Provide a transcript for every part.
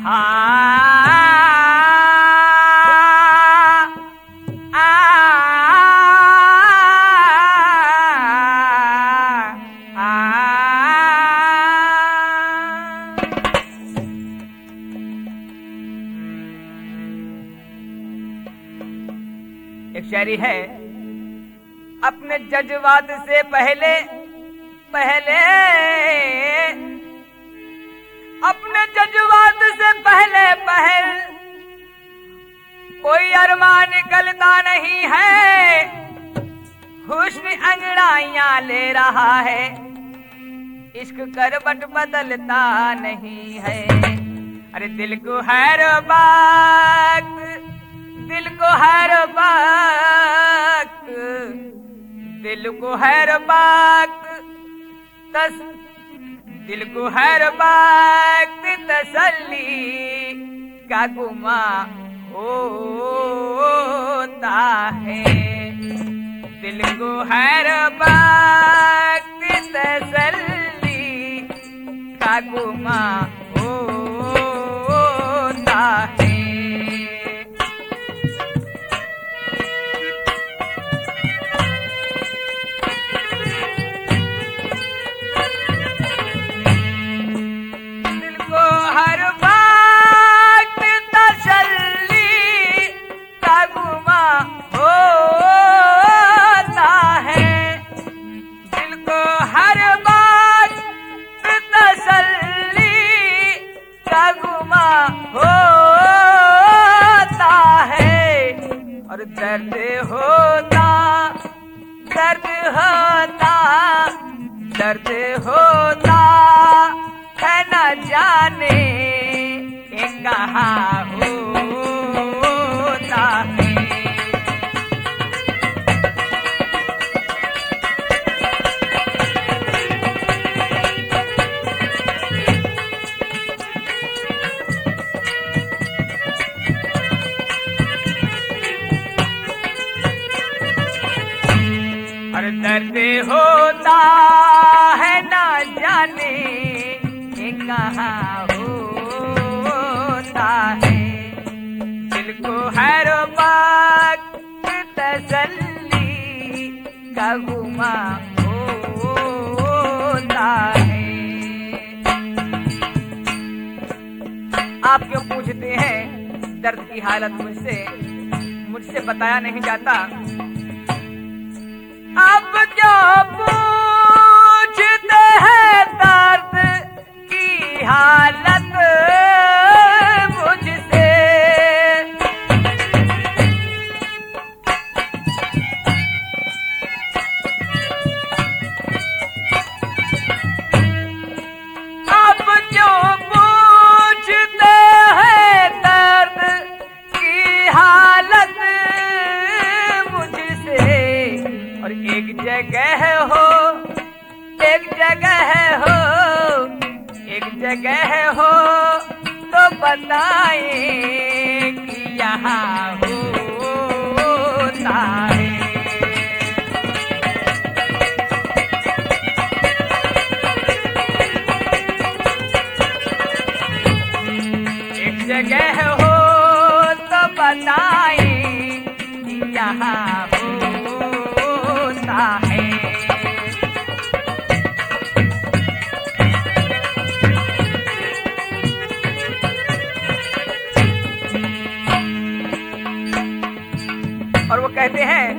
एक शायरी है, अपने जज्बात से पहले अपने जज्बात से पहले कोई अरमान निकलता नहीं है। हुस्न अंगड़ाइयां ले रहा है, इश्क करवट बदलता नहीं है। अरे दिल को हर वक्त दिल को हर वक्त तसल्ली का गुमा होता है। दिल को हर वक्त तसल्ली का गुमा होता है। दर्द होता है न जाने कहाँ होता है। और दर्द होता है न जाने कहाँ होता है। दिल को हर वक्त तसल्ली का गुमा होता है। आप क्यों पूछते हैं दर्द की हालत मुझसे बताया नहीं जाता। आप क्यों पूछते हैं दर्द की हालत मुझसे। आप क्यों पूछते हैं दर्द की हालत मुझसे। और एक जगह हो तो बताए कि यहाँ होता है। एक जगह हो तो बताए कि यहाँ होता है। और वो कहते हैं,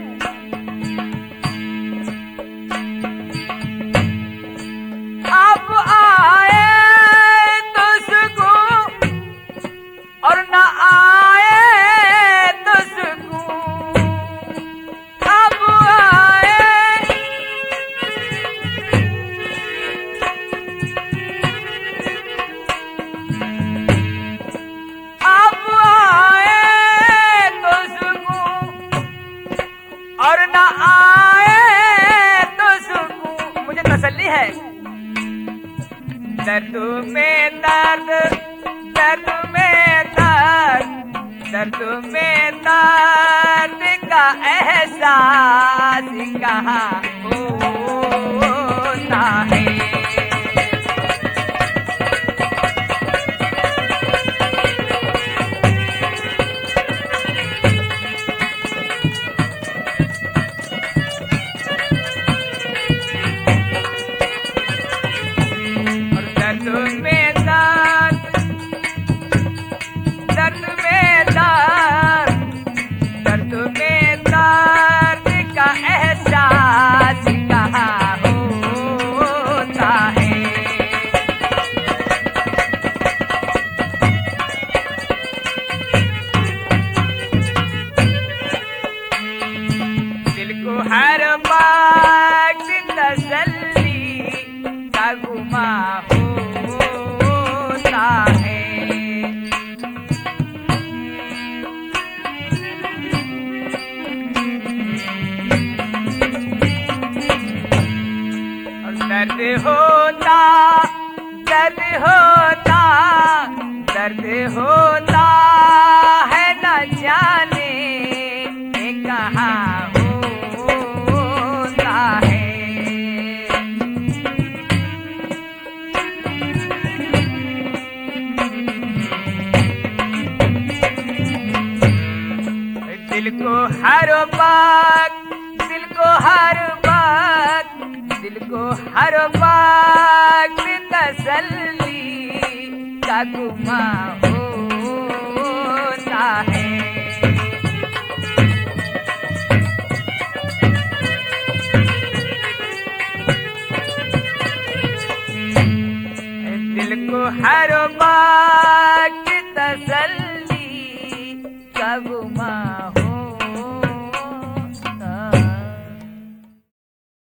आप आए तो सुकून और न आए तो सुकून। आप आए और न आए तो सुकून। मुझे तसल्ली है। दर्द में दर्द का एहसास कहाँ होता है। होता, दर्द होता है न जाने कहाँ होता है। दिल को हर वक्त, दिल को हर वक्त, दिल को हर वक्त तसल्ली का गुमां होता है। दिल को हर वक्त